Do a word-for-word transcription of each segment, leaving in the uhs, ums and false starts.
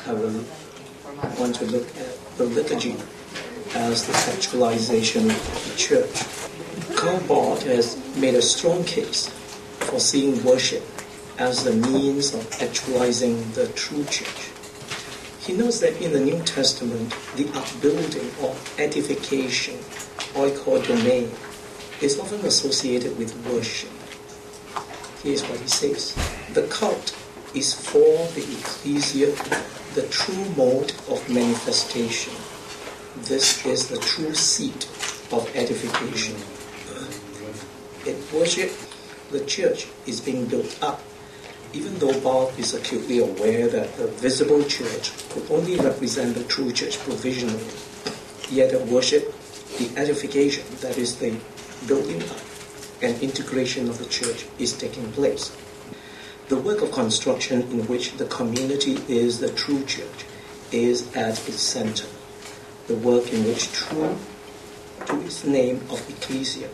I will want to look at the liturgy as the actualization of the church. Karl Barth has made a strong case for seeing worship as the means of actualizing the true church. He notes that in the New Testament, the upbuilding or edification, oikodomai, is often associated with worship. Here's what he says. The cult is for the ecclesia the true mode of manifestation. This is the true seat of edification. In worship, the church is being built up, even though Barth is acutely aware that the visible church could only represent the true church provisionally. Yet at worship, the edification, that is the building up and integration of the church, is taking place. The work of construction in which the community is the true church is at its center. The work in which true to its name of ecclesia,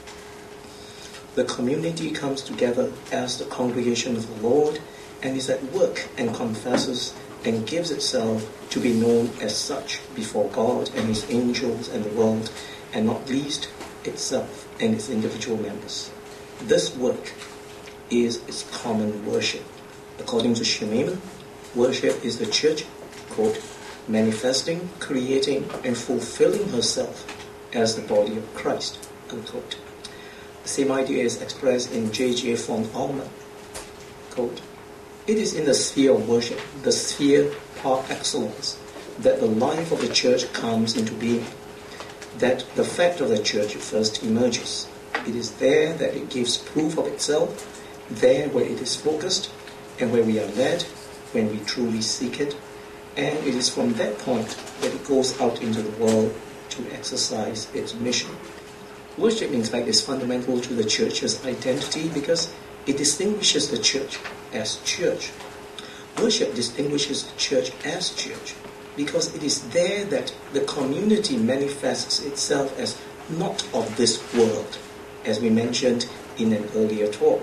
the community comes together as the congregation of the Lord and is at work and confesses and gives itself to be known as such before God and His angels and the world, and not least itself and its individual members. This work is its common worship. According to Schmemann, worship is the church, quote, manifesting, creating, and fulfilling herself as the body of Christ, unquote. The same idea is expressed in J J von Allmen, quote, it is in the sphere of worship, the sphere par excellence, that the life of the church comes into being, that the fact of the church first emerges. It is there that it gives proof of itself, there where it is focused, and where we are led when we truly seek it, and it is from that point that it goes out into the world to exercise its mission. Worship, in fact, is fundamental to the church's identity because it distinguishes the church as church. Worship distinguishes the church as church because it is there that the community manifests itself as not of this world, as we mentioned in an earlier talk.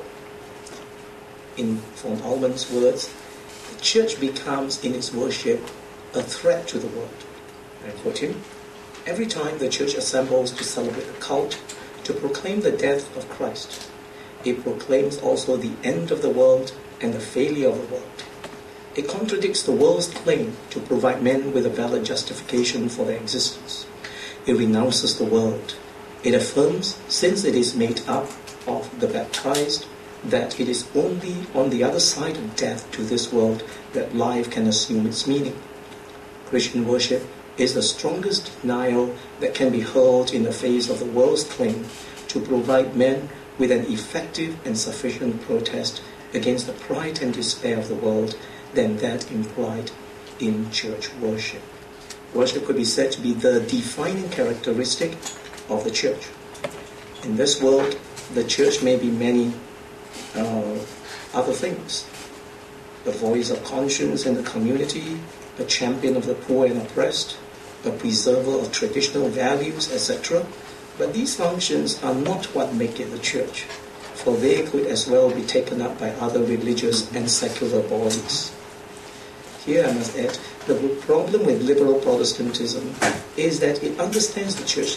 In von Allmen's words, the church becomes in its worship a threat to the world. I quote him, every time the church assembles to celebrate a cult, to proclaim the death of Christ, it proclaims also the end of the world and the failure of the world. It contradicts the world's claim to provide men with a valid justification for their existence. It renounces the world. It affirms, since it is made up of the baptized, that it is only on the other side of death to this world that life can assume its meaning. Christian worship is the strongest denial that can be hurled in the face of the world's claim to provide men with an effective and sufficient protest against the pride and despair of the world than that implied in church worship. Worship could be said to be the defining characteristic of the church. In this world, the church may be many uh, other things. A voice of conscience in the community, a champion of the poor and oppressed, a preserver of traditional values, et cetera. But these functions are not what make it the church, for they could as well be taken up by other religious and secular bodies. Here I must add, the problem with liberal Protestantism is that it understands the church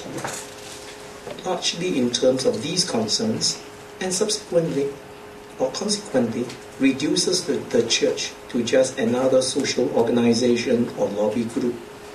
largely in terms of these concerns, and subsequently, or consequently, reduces the, the church to just another social organization or lobby group.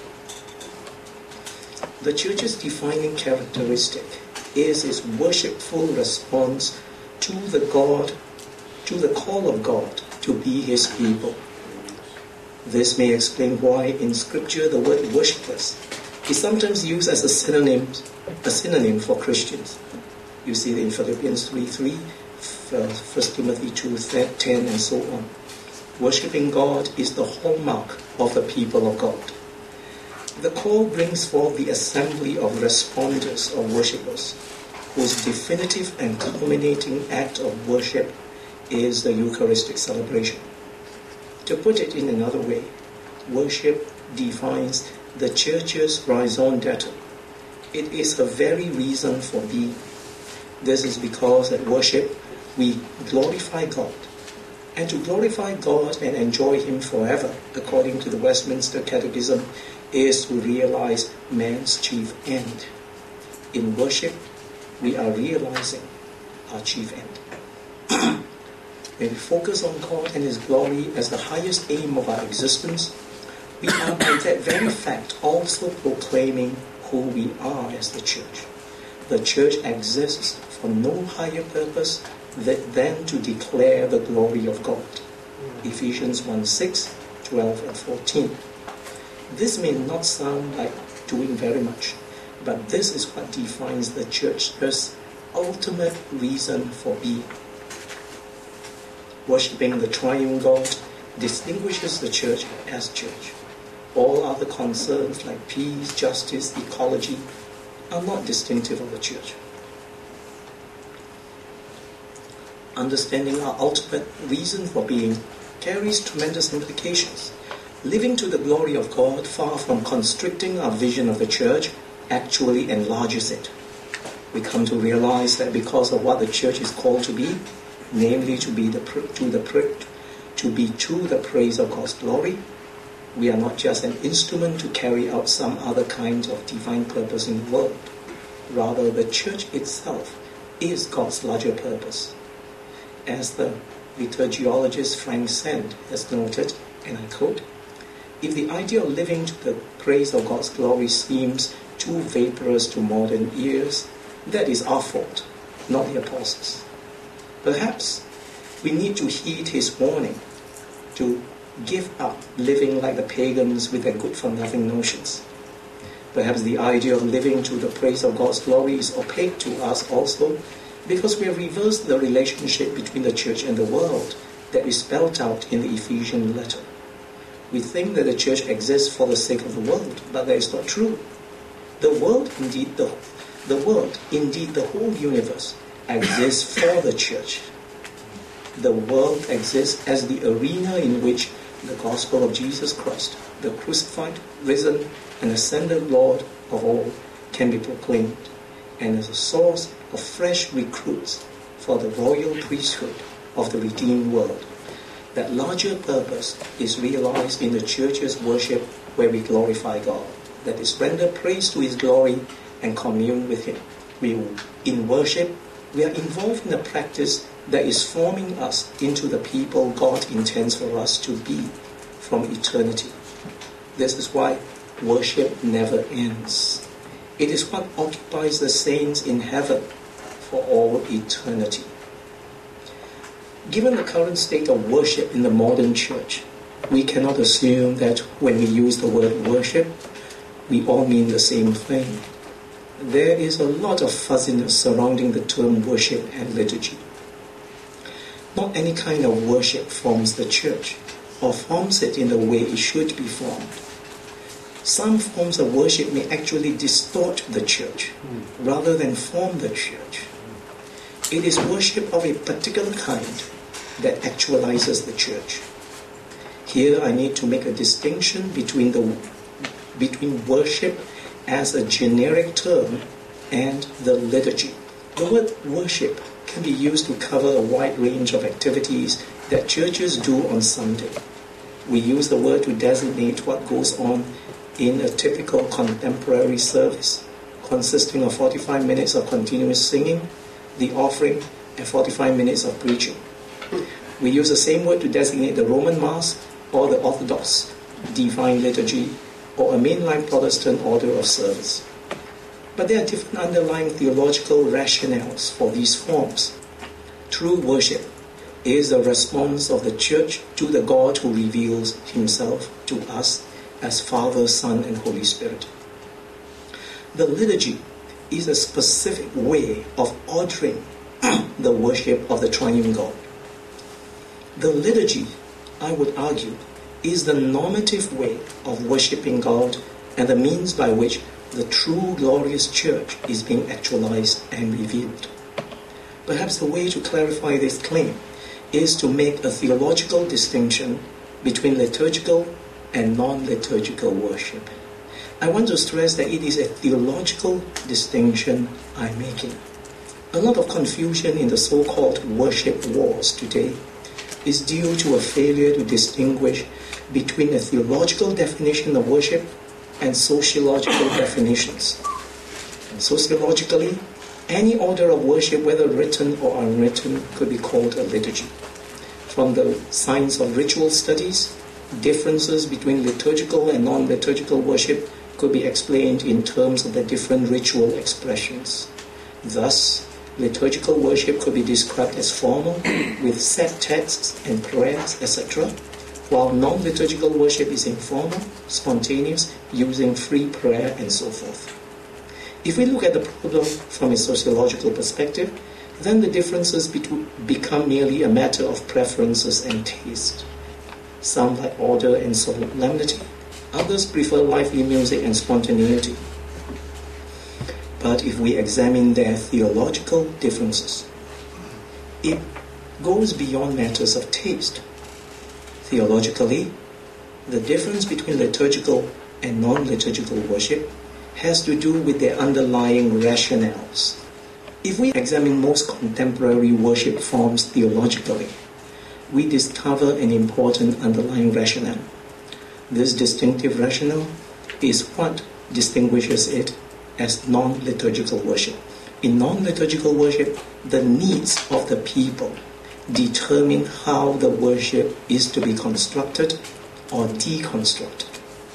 The church's defining characteristic is its worshipful response to the God, to the call of God to be His people. This may explain why in Scripture the word worshippers is sometimes used as a synonym, a synonym for Christians. You see it in Philippians three three, First Timothy two ten, and so on. Worshipping God is the hallmark of the people of God. The call brings forth the assembly of responders or worshippers, whose definitive and culminating act of worship is the Eucharistic celebration. To put it in another way, worship defines the church's raison d'etre. It is her very reason for being. This is because at worship we glorify God, And to glorify God and enjoy Him forever, according to the Westminster Catechism, is to realize man's chief end. In worship, we are realizing our chief end. When we focus on God and His glory as the highest aim of our existence, we are by that very fact also proclaiming who we are as the church. The church exists for no higher purpose than to declare the glory of God. Ephesians one six, twelve and fourteen. This may not sound like doing very much, but this is what defines the church's ultimate reason for being. Worshipping the triune God distinguishes the church as church. All other concerns like peace, justice, ecology are not distinctive of the church. Understanding our ultimate reason for being carries tremendous implications. Living to the glory of God, far from constricting our vision of the church, actually enlarges it. We come to realize that because of what the church is called to be, namely to be the to the to be to the praise of God's glory, we are not just an instrument to carry out some other kind of divine purpose in the world. Rather, the church itself is God's larger purpose. As the liturgiologist Frank Sand has noted, and I quote, "If the idea of living to the praise of God's glory seems too vaporous to modern ears, that is our fault, not the apostles. Perhaps we need to heed his warning to give up living like the pagans with their good-for-nothing notions. Perhaps the idea of living to the praise of God's glory is opaque to us also because we have reversed the relationship between the church and the world that is spelled out in the Ephesian letter. We think that the church exists for the sake of the world, but that is not true. The world, indeed the, the world, indeed the whole universe, exists for the church. The world exists as the arena in which the gospel of Jesus Christ, the crucified, risen, and ascended Lord of all, can be proclaimed, and as a source of fresh recruits for the royal priesthood of the redeemed world. That larger purpose is realized in the church's worship where we glorify God, that is, render praise to His glory and commune with Him. We, in worship, we are involved in a practice that is forming us into the people God intends for us to be from eternity. This is why worship never ends. It is what occupies the saints in heaven for all eternity. Given the current state of worship in the modern church, we cannot assume that when we use the word worship, we all mean the same thing. There is a lot of fuzziness surrounding the term worship and liturgy. Not any kind of worship forms the church, or forms it in the way it should be formed. Some forms of worship may actually distort the church, rather than form the church. It is worship of a particular kind that actualizes the church. Here I need to make a distinction between the between worship as a generic term and the liturgy. The word worship can be used to cover a wide range of activities that churches do on Sunday. We use the word to designate what goes on in a typical contemporary service, consisting of forty-five minutes of continuous singing, the offering, and forty-five minutes of preaching. We use the same word to designate the Roman Mass or the Orthodox Divine Liturgy or a mainline Protestant order of service. But there are different underlying theological rationales for these forms. True worship is the response of the church to the God who reveals Himself to us as Father, Son, and Holy Spirit. The liturgy is a specific way of ordering the worship of the triune God. The liturgy, I would argue, is the normative way of worshipping God and the means by which the true glorious church is being actualized and revealed. Perhaps the way to clarify this claim is to make a theological distinction between liturgical and non-liturgical worship. I want to stress that it is a theological distinction I'm making. A lot of confusion in the so-called worship wars today is due to a failure to distinguish between a theological definition of worship and sociological definitions. Sociologically, any order of worship, whether written or unwritten, could be called a liturgy. From the science of ritual studies, differences between liturgical and non-liturgical worship could be explained in terms of the different ritual expressions. Thus, liturgical worship could be described as formal, with set texts and prayers, et cetera, while non-liturgical worship is informal, spontaneous, using free prayer and so forth. If we look at the problem from a sociological perspective, then the differences between become merely a matter of preferences and taste. Some like order and solemnity, others prefer lively music and spontaneity. But if we examine their theological differences, it goes beyond matters of taste. Theologically, the difference between liturgical and non-liturgical worship has to do with their underlying rationales. If we examine most contemporary worship forms theologically, we discover an important underlying rationale. This distinctive rationale is what distinguishes it as non-liturgical worship. In non-liturgical worship, the needs of the people determine how the worship is to be constructed or deconstructed.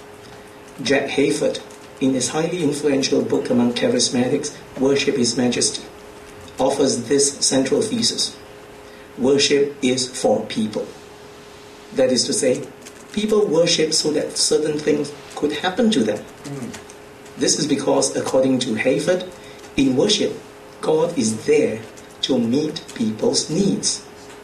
Jack Hayford, in his highly influential book among charismatics, Worship His Majesty, offers this central thesis. Worship is for people. That is to say, people worship so that certain things could happen to them. Mm. This is because, according to Hayford, in worship, God is there to meet people's needs.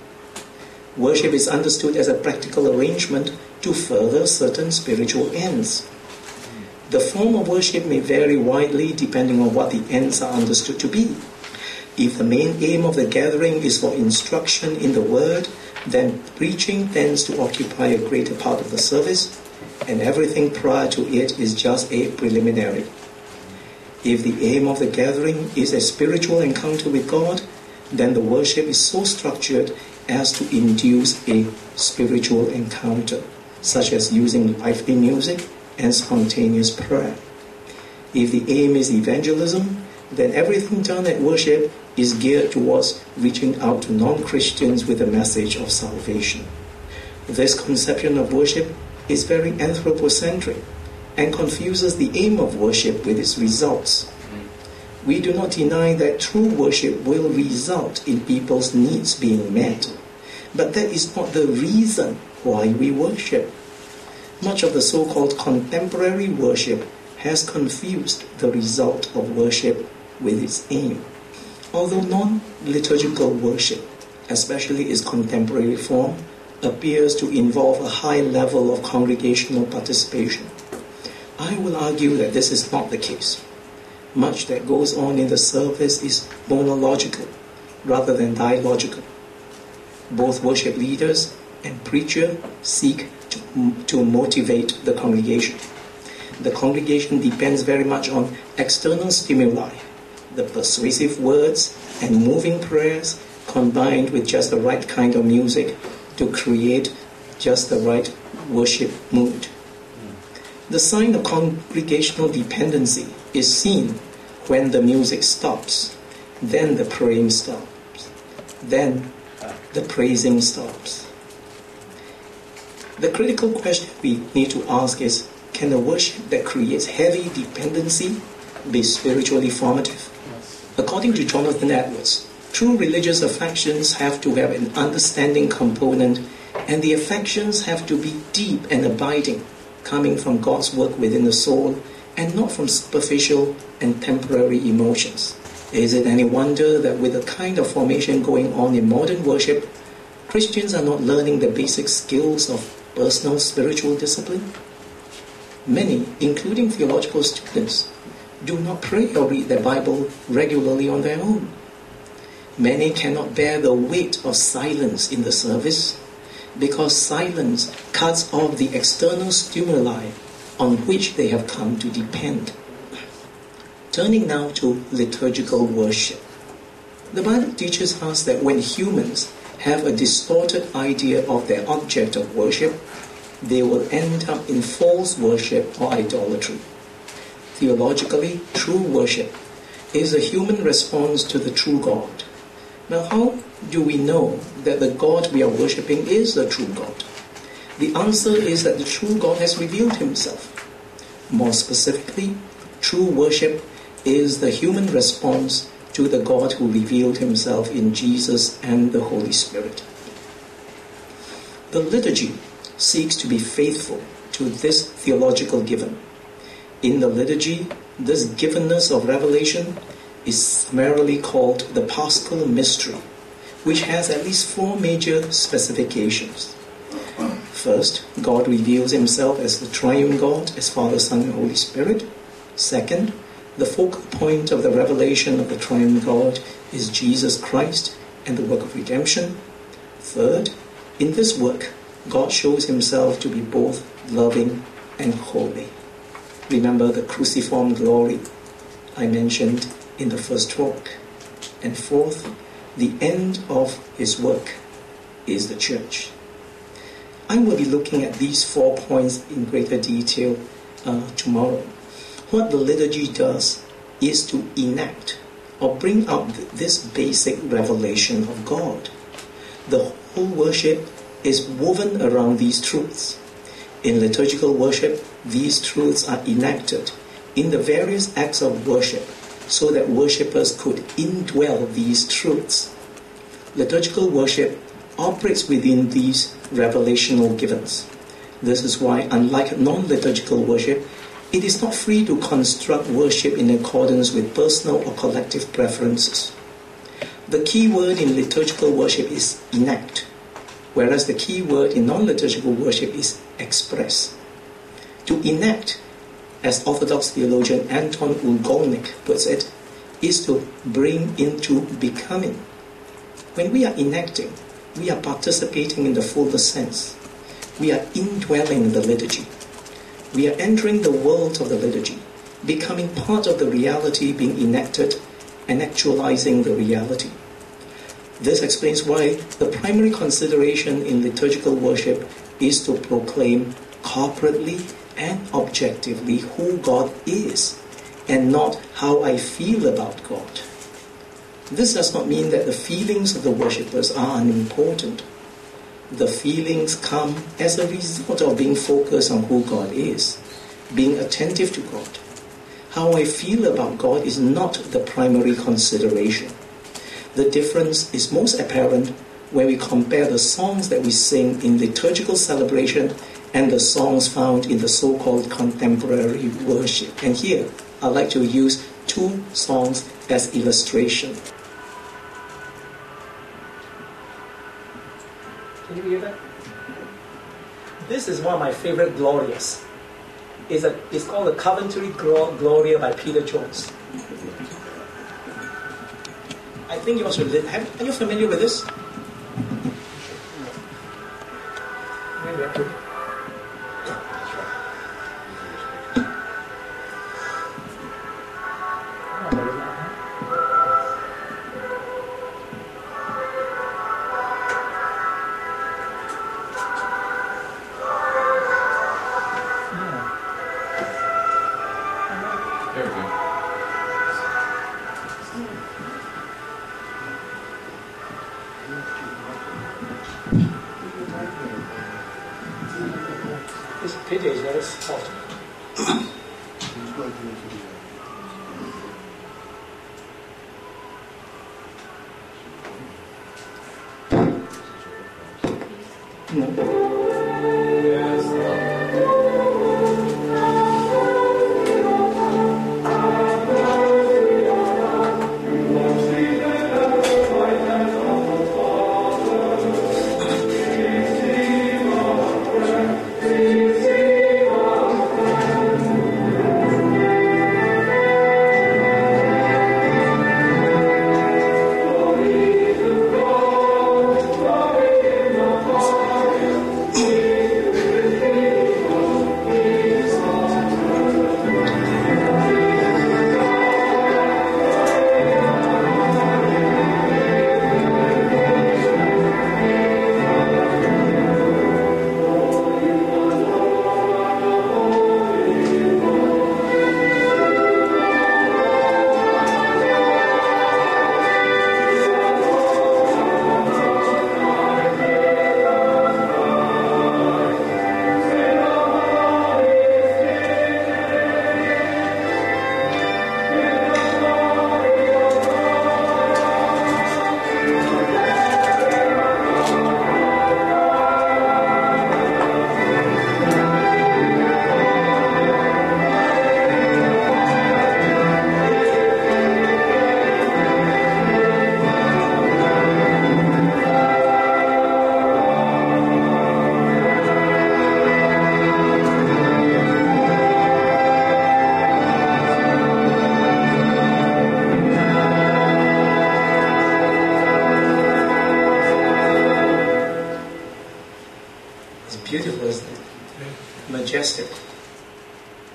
Worship is understood as a practical arrangement to further certain spiritual ends. The form of worship may vary widely depending on what the ends are understood to be. If the main aim of the gathering is for instruction in the Word, then preaching tends to occupy a greater part of the service, and everything prior to it is just a preliminary. If the aim of the gathering is a spiritual encounter with God, then the worship is so structured as to induce a spiritual encounter, such as using lively music and spontaneous prayer. If the aim is evangelism, then everything done at worship is geared towards reaching out to non-Christians with a message of salvation. This conception of worship is very anthropocentric and confuses the aim of worship with its results. We do not deny that true worship will result in people's needs being met, but that is not the reason why we worship. Much of the so-called contemporary worship has confused the result of worship with its aim. Although non-liturgical worship, especially its contemporary form, appears to involve a high level of congregational participation, I will argue that this is not the case. Much that goes on in the service is monological rather than dialogical. Both worship leaders and preacher seek to, to motivate the congregation. The congregation depends very much on external stimuli, the persuasive words and moving prayers combined with just the right kind of music to create just the right worship mood. The sign of congregational dependency is seen when the music stops, then the praying stops, then the praising stops. The critical question we need to ask is, can a worship that creates heavy dependency be spiritually formative? According to Jonathan Edwards, true religious affections have to have an understanding component, and the affections have to be deep and abiding, coming from God's work within the soul and not from superficial and temporary emotions. Is it any wonder that with the kind of formation going on in modern worship, Christians are not learning the basic skills of personal spiritual discipline? Many, including theological students, do not pray or read the Bible regularly on their own. Many cannot bear the weight of silence in the service because silence cuts off the external stimuli on which they have come to depend. Turning now to liturgical worship. The Bible teaches us that when humans have a distorted idea of their object of worship, they will end up in false worship or idolatry. Theologically, true worship is a human response to the true God. Now, how do we know that the God we are worshipping is the true God? The answer is that the true God has revealed himself. More specifically, true worship is the human response to the God who revealed himself in Jesus and the Holy Spirit. The liturgy seeks to be faithful to this theological given. In the liturgy, this givenness of revelation is summarily called the Paschal Mystery, which has at least four major specifications. First, God reveals himself as the triune God, as Father, Son, and Holy Spirit. Second, the focal point of the revelation of the triune God is Jesus Christ and the work of redemption. Third, in this work, God shows himself to be both loving and holy. Remember the cruciform glory I mentioned in the first talk. And fourth, the end of his work is the church. I will be looking at these four points in greater detail uh, tomorrow. What the liturgy does is to enact or bring up this basic revelation of God. The whole worship is woven around these truths. In liturgical worship, these truths are enacted in the various acts of worship so that worshippers could indwell these truths. Liturgical worship operates within these revelational givens. This is why, unlike non-liturgical worship, it is not free to construct worship in accordance with personal or collective preferences. The key word in liturgical worship is enact, whereas the key word in non-liturgical worship is express. To enact, as Orthodox theologian Anton Ugolnik puts it, is to bring into becoming. When we are enacting, we are participating in the fullest sense. We are indwelling the liturgy. We are entering the world of the liturgy, becoming part of the reality being enacted and actualizing the reality. This explains why the primary consideration in liturgical worship is to proclaim corporately and objectively who God is, and not how I feel about God. This does not mean that the feelings of the worshippers are unimportant. The feelings come as a result of being focused on who God is, being attentive to God. How I feel about God is not the primary consideration. The difference is most apparent when we compare the songs that we sing in liturgical celebration and the songs found in the so-called contemporary worship. And here, I'd like to use two songs as illustration. Can you hear that? This is one of my favorite Glorias. It's, a, it's called the Coventry Gloria by Peter Jones. I think you also did. Have, are you familiar with this? This pity is very soft. No.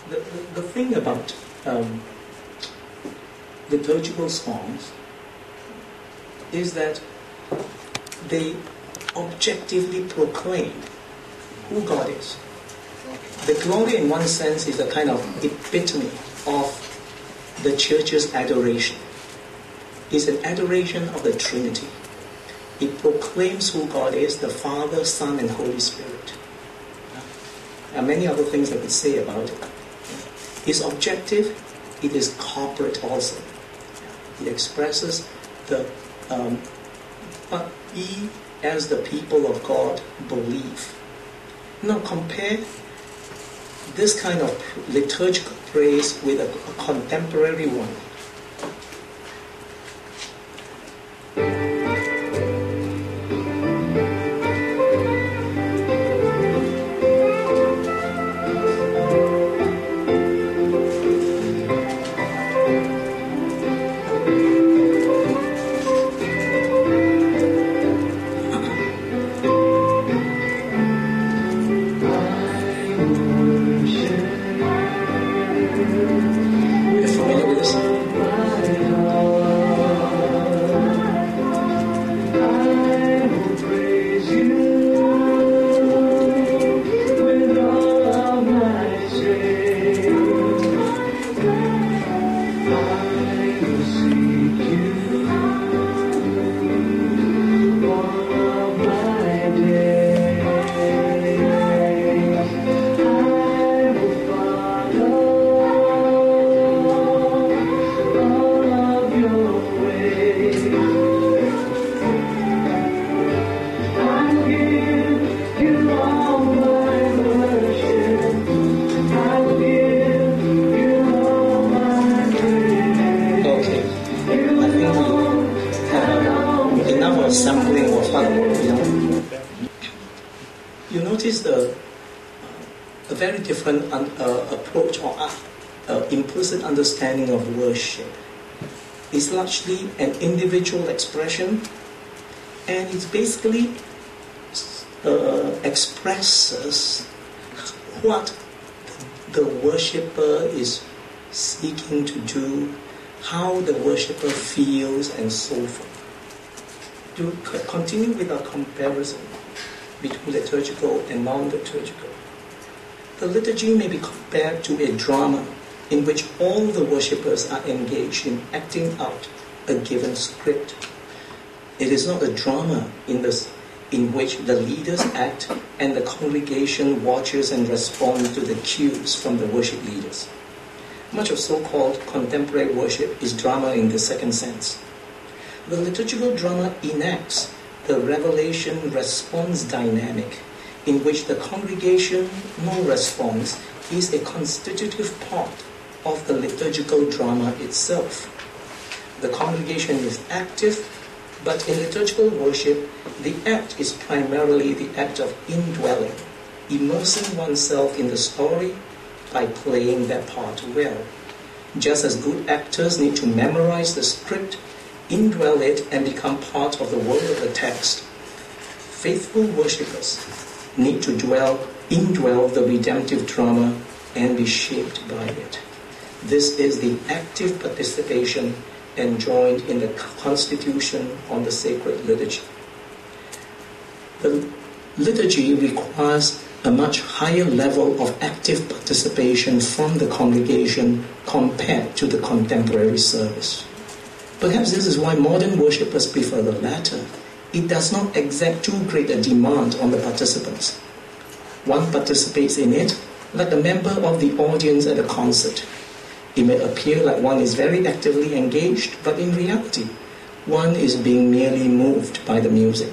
the, the, the thing about um, liturgical songs is that they objectively proclaim who God is. The glory, in one sense, is a kind of epitome of the church's adoration. It's an adoration of the Trinity. It proclaims who God is, the Father, Son, and Holy Spirit. There are many other things I could say about it. It's objective, it is corporate also. It expresses the um, what we as the people of God believe. Now compare this kind of liturgical praise with a, a contemporary one. Understanding of worship is largely an individual expression, and it basically uh, expresses what the worshipper is seeking to do, how the worshipper feels, and so forth. To continue with our comparison between liturgical and non-liturgical, the liturgy may be compared to a drama in which all the worshippers are engaged in acting out a given script. It is not a drama in, this, in which the leaders act and the congregation watches and responds to the cues from the worship leaders. Much of so-called contemporary worship is drama in the second sense. The liturgical drama enacts the revelation-response dynamic in which the congregation, no response, is a constitutive part of the liturgical drama itself. The congregation is active, but in liturgical worship, the act is primarily the act of indwelling, immersing oneself in the story by playing their part well. Just as good actors need to memorize the script, indwell it, and become part of the world of the text, faithful worshippers need to dwell, indwell the redemptive drama and be shaped by it. This is the active participation enjoined in the Constitution on the Sacred Liturgy. The liturgy requires a much higher level of active participation from the congregation compared to the contemporary service. Perhaps this is why modern worshippers prefer the latter. It does not exact too great a demand on the participants. One participates in it like a member of the audience at a concert. It may appear like one is very actively engaged, but in reality, one is being merely moved by the music.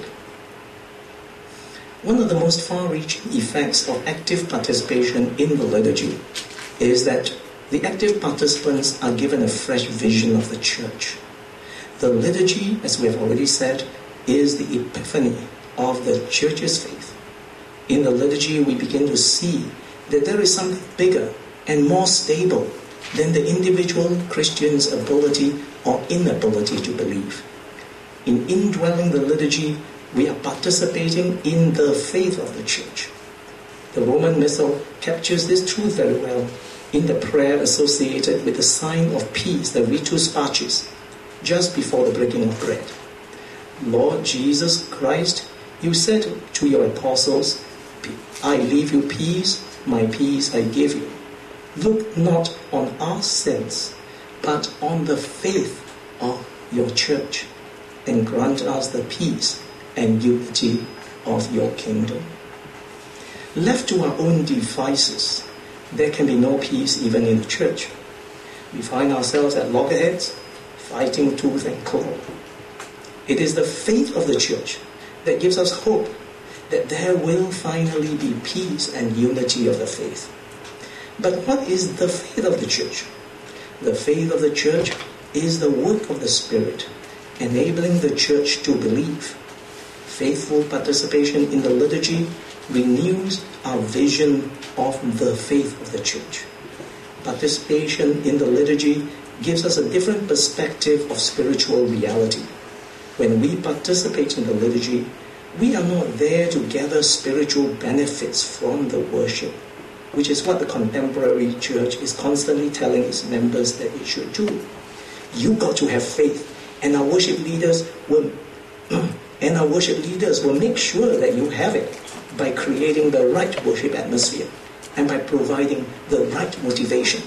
One of the most far-reaching effects of active participation in the liturgy is that the active participants are given a fresh vision of the church. The liturgy, as we have already said, is the epiphany of the church's faith. In the liturgy, we begin to see that there is something bigger and more stable than the individual Christian's ability or inability to believe. In indwelling the liturgy, we are participating in the faith of the church. The Roman Missal captures this truth very well in the prayer associated with the sign of peace, the Ritus Pacis, just before the breaking of bread. Lord Jesus Christ, you said to your apostles, I leave you peace, my peace I give you. Look not on our sins, but on the faith of your church, and grant us the peace and unity of your kingdom. Left to our own devices, there can be no peace even in the church. We find ourselves at loggerheads, fighting tooth and claw. It is the faith of the church that gives us hope that there will finally be peace and unity of the faith. But what is the faith of the church? The faith of the church is the work of the Spirit, enabling the church to believe. Faithful participation in the liturgy renews our vision of the faith of the church. Participation in the liturgy gives us a different perspective of spiritual reality. When we participate in the liturgy, we are not there to gather spiritual benefits from the worship, which is what the contemporary church is constantly telling its members that it should do. You got to have faith, and our worship leaders will and our worship leaders will make sure that you have it by creating the right worship atmosphere and by providing the right motivation.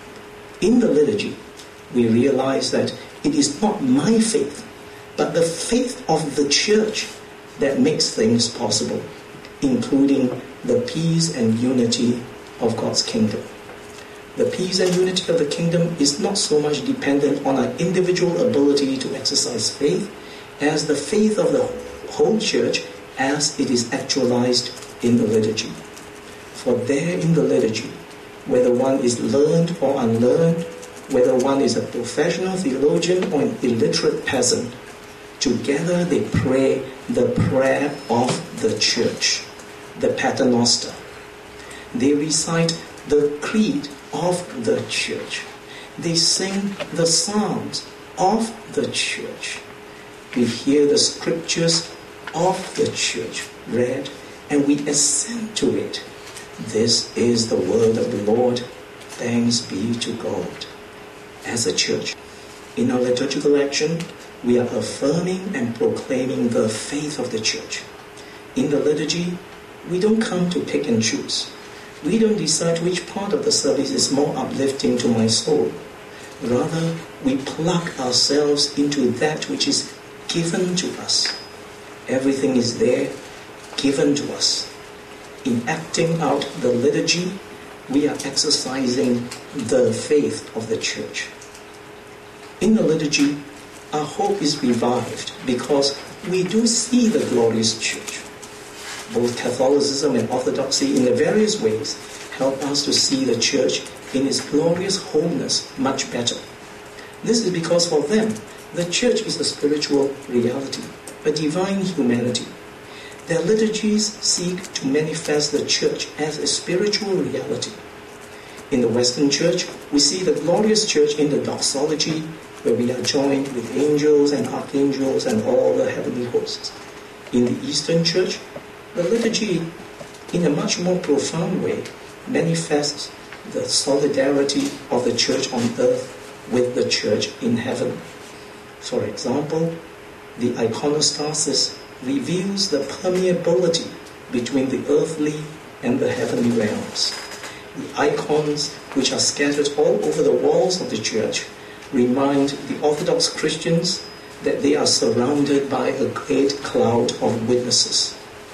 In the liturgy, we realize that it is not my faith, but the faith of the church that makes things possible, including the peace and unity of God's kingdom. The peace and unity of the kingdom is not so much dependent on our individual ability to exercise faith as the faith of the whole church as it is actualized in the liturgy. For there in the liturgy, whether one is learned or unlearned, whether one is a professional theologian or an illiterate peasant, together they pray the prayer of the church, the Paternoster. They recite the creed of the church. They sing the psalms of the church. We hear the scriptures of the church read, and we assent to it. This is the word of the Lord. Thanks be to God. As a church, in our liturgical action, we are affirming and proclaiming the faith of the church. In the liturgy, we don't come to pick and choose. We don't decide which part of the service is more uplifting to my soul. Rather, we plug ourselves into that which is given to us. Everything is there, given to us. In acting out the liturgy, we are exercising the faith of the church. In the liturgy, our hope is revived because we do see the glorious church. Both Catholicism and Orthodoxy in their various ways help us to see the church in its glorious wholeness much better. This is because for them, the church is a spiritual reality, a divine humanity. Their liturgies seek to manifest the church as a spiritual reality. In the Western church, we see the glorious church in the doxology, where we are joined with angels and archangels and all the heavenly hosts. In the Eastern church, the liturgy, in a much more profound way, manifests the solidarity of the church on earth with the church in heaven. For example, the iconostasis reveals the permeability between the earthly and the heavenly realms. The icons, which are scattered all over the walls of the church, remind the Orthodox Christians that they are surrounded by a great cloud of witnesses.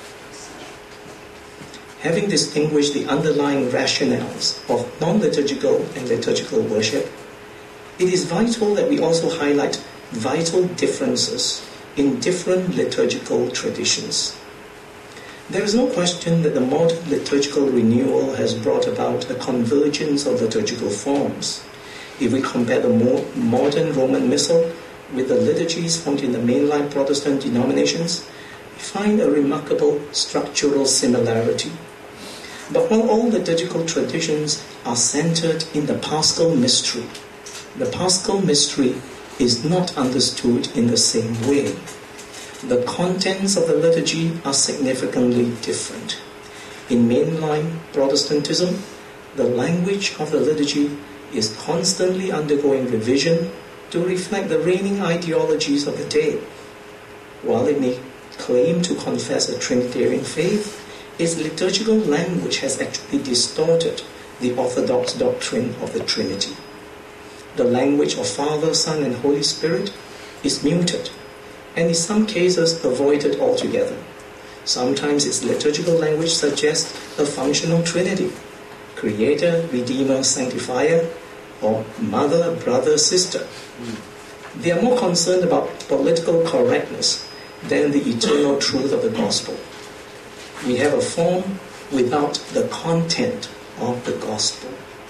Having distinguished the underlying rationales of non-liturgical and liturgical worship, it is vital that we also highlight vital differences in different liturgical traditions. There is no question that the modern liturgical renewal has brought about a convergence of liturgical forms. If we compare the more modern Roman Missal with the liturgies found in the mainline Protestant denominations, we find a remarkable structural similarity. But while all liturgical traditions are centered in the Paschal mystery, the Paschal mystery is not understood in the same way. The contents of the liturgy are significantly different. In mainline Protestantism, the language of the liturgy is constantly undergoing revision to reflect the reigning ideologies of the day. While it may claim to confess a Trinitarian faith, its liturgical language has actually distorted the orthodox doctrine of the Trinity. The language of Father, Son, and Holy Spirit is muted, and in some cases avoided altogether. Sometimes its liturgical language suggests a functional Trinity: Creator, Redeemer, Sanctifier, or Mother, Brother, Sister. They are more concerned about political correctness than the eternal truth of the gospel. We have a form without the content of the gospel.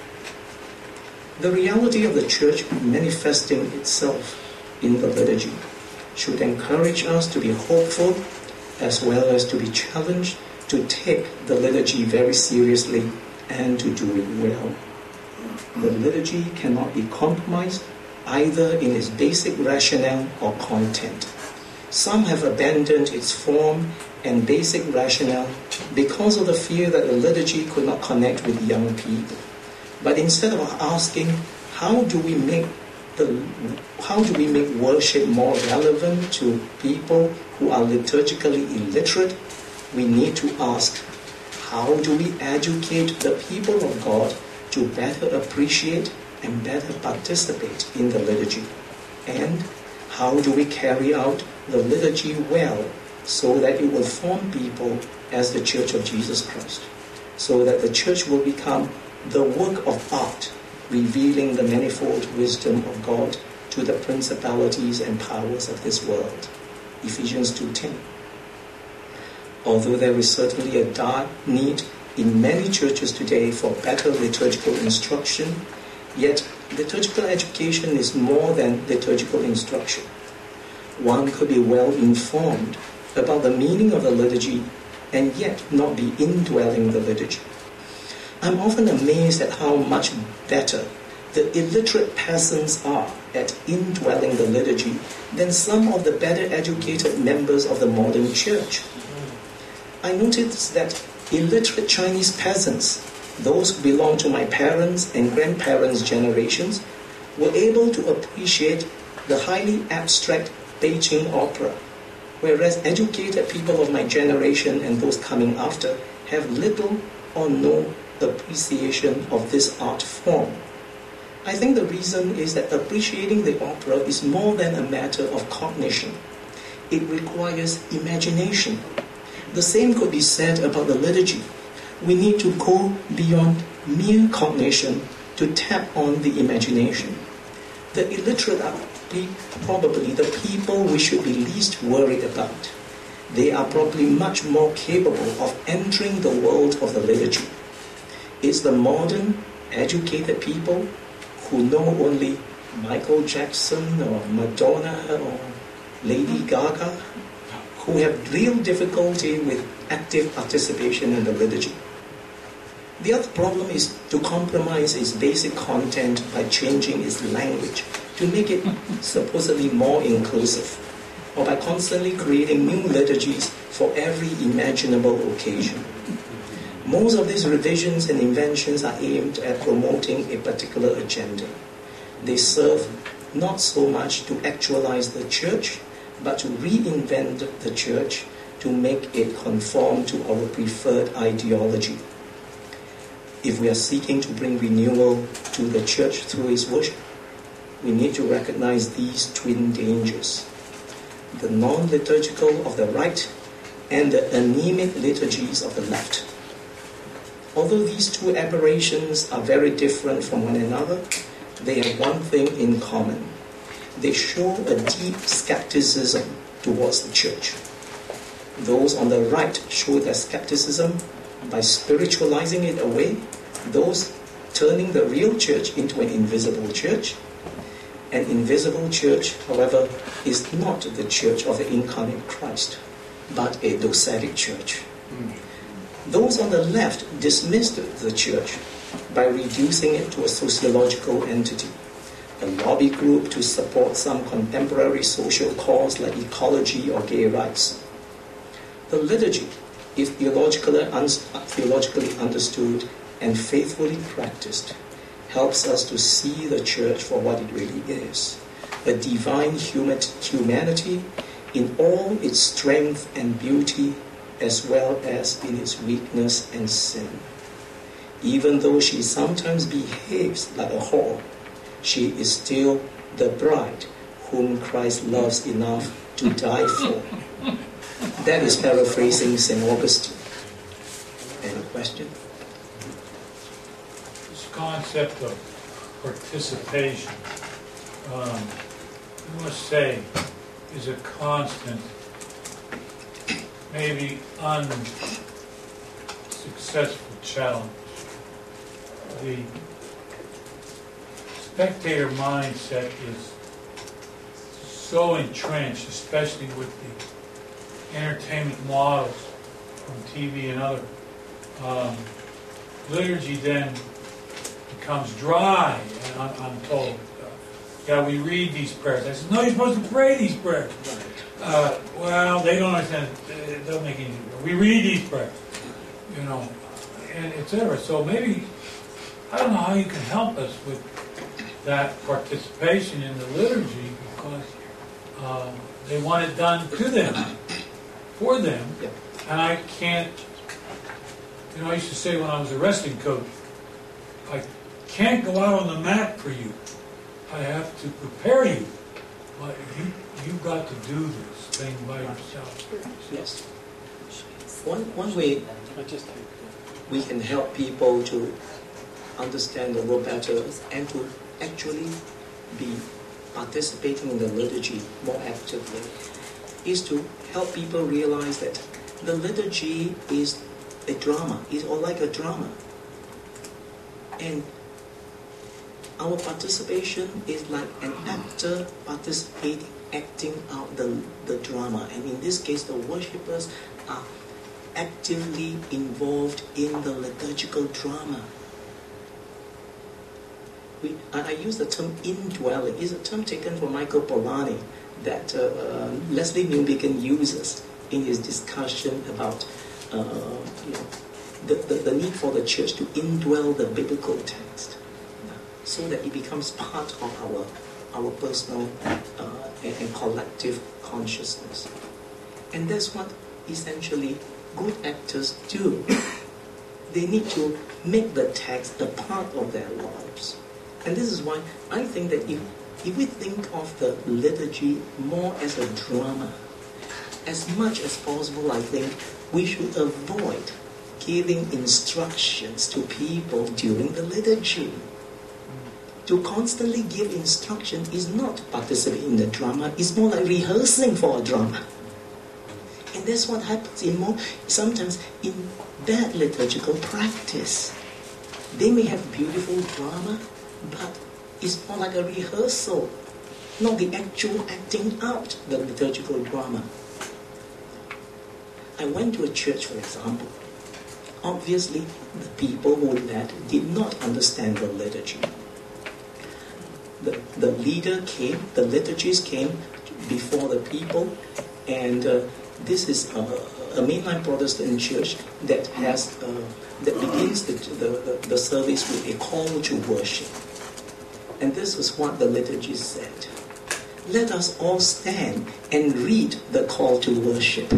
The reality of the church manifesting itself in the liturgy should encourage us to be hopeful as well as to be challenged to take the liturgy very seriously and to do it well. The liturgy cannot be compromised either in its basic rationale or content. Some have abandoned its form and basic rationale because of the fear that the liturgy could not connect with young people. But instead of asking, how do we make the how do we make worship more relevant to people who are liturgically illiterate, we need to ask, how do we educate the people of God to better appreciate and better participate in the liturgy? And how do we carry out the liturgy well so that it will form people as the Church of Jesus Christ, so that the church will become the work of art, revealing the manifold wisdom of God to the principalities and powers of this world. Ephesians two ten. Although there is certainly a dire need in many churches today for better liturgical instruction, yet liturgical education is more than liturgical instruction. One could be well informed about the meaning of the liturgy and yet not be indwelling the liturgy. I'm often amazed at how much better the illiterate peasants are at indwelling the liturgy than some of the better educated members of the modern church. I noticed that illiterate Chinese peasants, those who belong to my parents' and grandparents' generations, were able to appreciate the highly abstract Beijing opera, whereas educated people of my generation and those coming after have little or no appreciation of this art form. I think the reason is that appreciating the opera is more than a matter of cognition. It requires imagination. The same could be said about the liturgy. We need to go beyond mere cognition to tap on the imagination. The illiterate are probably the people we should be least worried about. They are probably much more capable of entering the world of the liturgy. It's the modern, educated people who know only Michael Jackson or Madonna or Lady Gaga who have real difficulty with active participation in the liturgy. The other problem is to compromise its basic content by changing its language to make it supposedly more inclusive, or by constantly creating new liturgies for every imaginable occasion. Most of these revisions and inventions are aimed at promoting a particular agenda. They serve not so much to actualize the church, but to reinvent the church to make it conform to our preferred ideology. If we are seeking to bring renewal to the church through its worship, we need to recognize these twin dangers: the non-liturgical of the right and the anemic liturgies of the left. Although these two aberrations are very different from one another, they have one thing in common. They show a deep skepticism towards the church. Those on the right show their skepticism by spiritualizing it away, those turning the real church into an invisible church. An invisible church, however, is not the church of the incarnate Christ, but a docetic church. Mm. Those on the left dismissed the church by reducing it to a sociological entity, a lobby group to support some contemporary social cause like ecology or gay rights. The liturgy, if theologically, un- theologically understood and faithfully practiced, helps us to see the church for what it really is, a divine human- humanity in all its strength and beauty, as well as in its weakness and sin. Even though she sometimes behaves like a whore, she is still the bride whom Christ loves enough to die for. That is paraphrasing Saint Augustine. Any question? This concept of participation, um, I must say, is a constant, maybe unsuccessful challenge. The spectator mindset is so entrenched, especially with the entertainment models from T V and other. Um, liturgy then becomes dry, and I'm, I'm told, uh, yeah, we read these prayers. I said, no, you're supposed to pray these prayers. Uh, well, they don't understand. It doesn't make any difference. We read these prayers, you know, and et cetera. So maybe, I don't know how you can help us with that participation in the liturgy, because uh, they want it done to them, for them, and I can't, you know, I used to say when I was a wrestling coach, I can't go out on the mat for you. I have to prepare you. But you, you've got to do this thing by yourself. Yes. One, one way we can help people to understand the Lord better and to actually be participating in the liturgy more actively is to help people realize that the liturgy is a drama. It's all like a drama. And our participation is like an actor participating, acting out the, the drama. And in this case, the worshippers are actively involved in the liturgical drama. We, I use the term indwelling. It's a term taken from Michael Polanyi that uh, uh, Leslie Newbigin uses in his discussion about uh, you know, the, the, the need for the church to indwell the biblical text, so that it becomes part of our our personal uh, and, and collective consciousness. And that's what essentially good actors do. They need to make the text a part of their lives. And this is why I think that if, if we think of the liturgy more as a drama, as much as possible, I think we should avoid giving instructions to people during the liturgy. To constantly give instruction is not participating in the drama, it's more like rehearsing for a drama. And that's what happens in more, sometimes in bad liturgical practice. They may have beautiful drama, but it's more like a rehearsal, not the actual acting out the liturgical drama. I went to a church, for example. Obviously, the people who led did not understand the liturgy. The, the leader came, the liturgist came before the people, and uh, this is a, a mainline Protestant church that has uh, that begins the, the, the service with a call to worship. And this was what the liturgist said. Let us all stand and read the call to worship.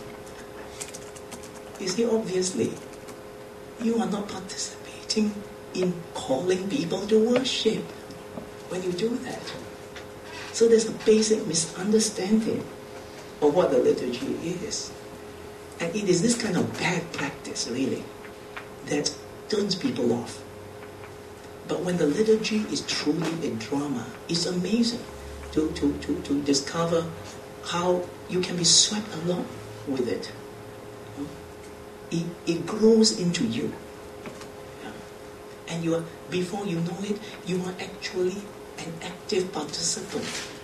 You see, obviously, you are not participating in calling people to worship when you do that. So there's a basic misunderstanding of what the liturgy is. And it is this kind of bad practice, really, that turns people off. But when the liturgy is truly a drama, it's amazing to, to, to, to discover how you can be swept along with it. It, it grows into you. And you are, before you know it, you are actually an active participant,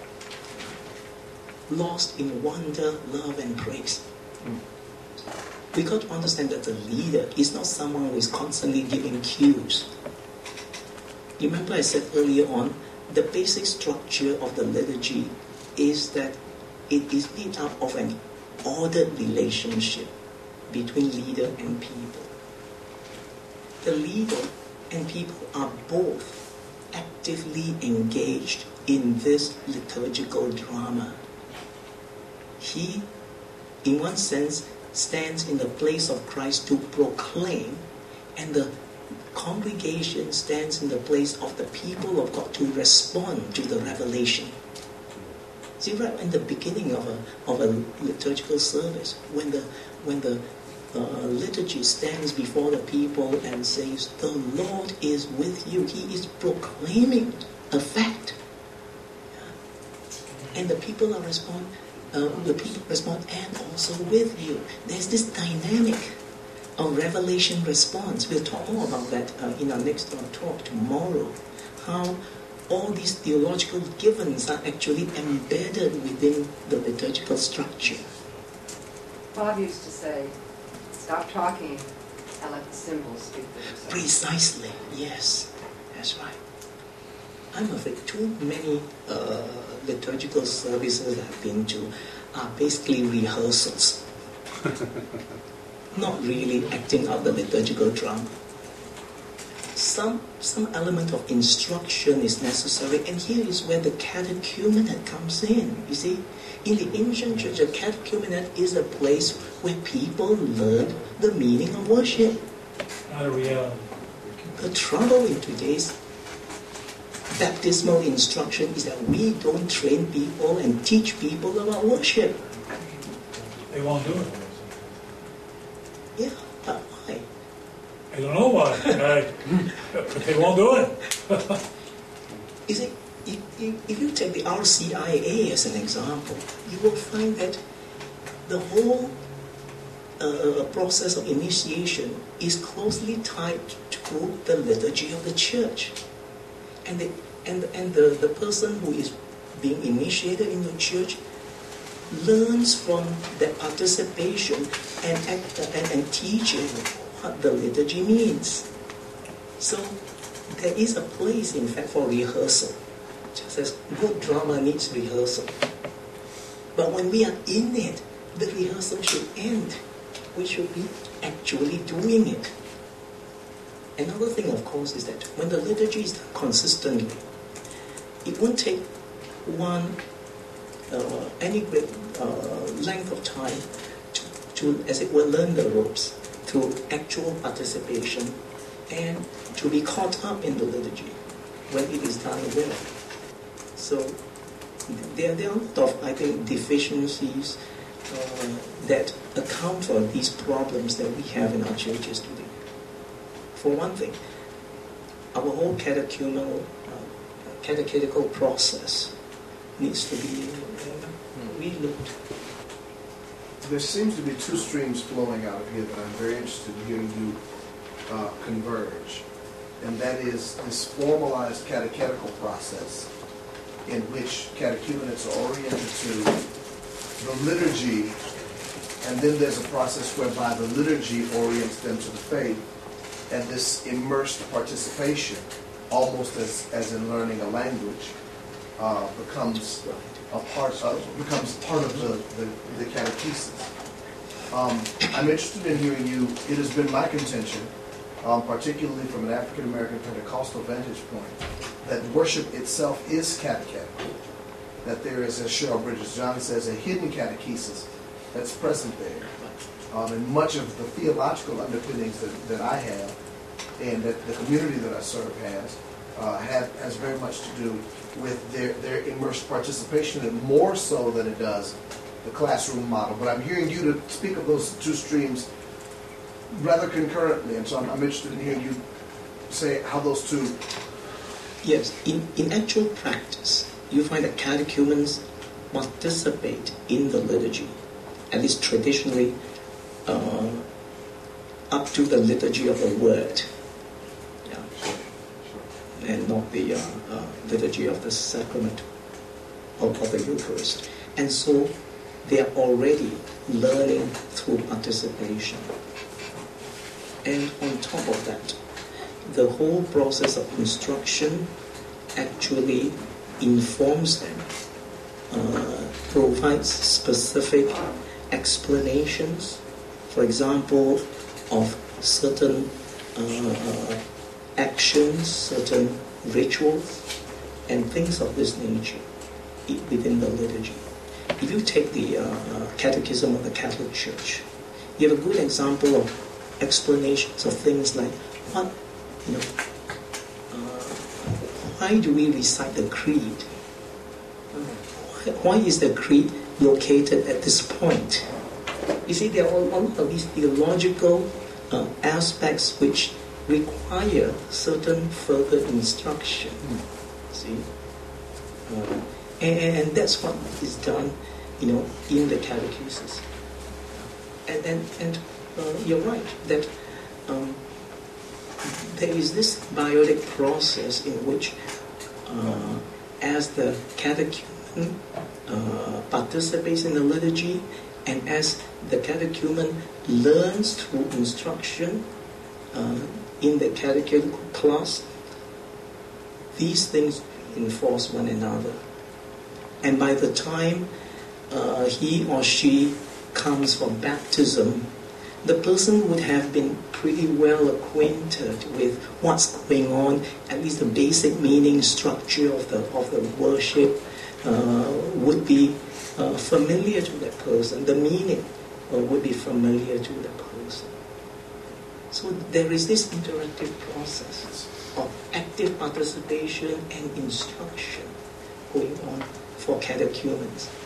lost in wonder, love, and praise. Mm. We got to understand that the leader is not someone who is constantly giving cues. You remember I said earlier on, the basic structure of the liturgy is that it is made up of an ordered relationship between leader and people. The leader and people are both actively engaged in this liturgical drama. He, in one sense, stands in the place of Christ to proclaim, and the congregation stands in the place of the people of God to respond to the revelation. See, right in the beginning of a of a liturgical service, when the when the uh, liturgy stands before the people and says, "The Lord is with you," He is proclaiming a fact, and the people are respond. Uh, the people respond, "And also with you." There's this dynamic of revelation response. We'll talk more about that uh, in our next uh, talk tomorrow. How all these theological givens are actually embedded within the liturgical structure. Bob used to say, "Stop talking and let the symbols speak for themselves." Precisely, yes, that's right. I'm afraid too many uh, liturgical services I've been to are basically rehearsals. Not really acting out the liturgical drama. Some some element of instruction is necessary, and here is where the catechumenate comes in. You see, in the ancient church, a catechumenate is a place where people learn the meaning of worship. Not a reality. The trouble in today's baptismal instruction is that we don't train people and teach people about worship. They won't do it. Yeah, but why? I don't know why, uh, but they won't do it. You see, if, if, if you take the R C I A as an example, you will find that the whole uh, process of initiation is closely tied to the liturgy of the church. And the, and, and the, the person who is being initiated in the church learns from that participation and, act, and, and teaching what the liturgy means. So there is a place, in fact, for rehearsal. Just as good drama needs rehearsal. But when we are in it, the rehearsal should end. We should be actually doing it. Another thing, of course, is that when the liturgy is done consistently, it won't take one uh, any great uh, length of time to, to, as it were, learn the ropes through actual participation and to be caught up in the liturgy when it is done well. So there, there are a lot of, I think, deficiencies uh, that account for these problems that we have in our churches today. For one thing, our whole catechumenal, uh, catechetical process needs to be uh, relooked. There seems to be two streams flowing out of here that I'm very interested in hearing you uh, converge. And that is this formalized catechetical process in which catechumenates are oriented to the liturgy, and then there's a process whereby the liturgy orients them to the faith, and this immersed participation, almost as, as in learning a language, uh, becomes a part of becomes part of the, the, the catechesis. Um, I'm interested in hearing you. It has been my contention, um, particularly from an African American Pentecostal vantage point, that worship itself is catechetical. That there is, as Cheryl Bridges John says, a hidden catechesis that's present there. Um, and much of the theological underpinnings that, that I have and that the community that I serve has, uh, have, has very much to do with their, their immersed participation, and more so than it does the classroom model. But I'm hearing you to speak of those two streams rather concurrently, and so I'm, I'm interested in hearing you say how those two... Yes, in, in actual practice, you find that catechumens participate in the liturgy, at least traditionally, uh, up to the liturgy of the word, yeah, and not the uh, uh, liturgy of the sacrament of, of the Eucharist. And so they are already learning through participation. And on top of that, the whole process of instruction actually informs them, uh, provides specific explanations for example, of certain uh, actions, certain rituals, and things of this nature i- within the liturgy. If you take the uh, Catechism of the Catholic Church, you have a good example of explanations of things like what, you know, uh, why do we recite the creed? Why, why is the creed located at this point? You see, there are a lot of these theological uh, aspects which require certain further instruction. See, uh, and, and that's what is done, you know, in the catechesis. And and, and uh, you're right that um, there is this biotic process in which, uh, as the catechumen uh, participates in the liturgy, and as the catechumen learns through instruction uh, in the catechetical class, these things reinforce one another. And by the time uh, he or she comes for baptism, the person would have been pretty well acquainted with what's going on, at least the basic meaning, structure of the of the worship uh, would be uh, familiar to that person. The meaning uh, would be familiar to the person. So there is this interactive process of active participation and instruction going on for catechumens.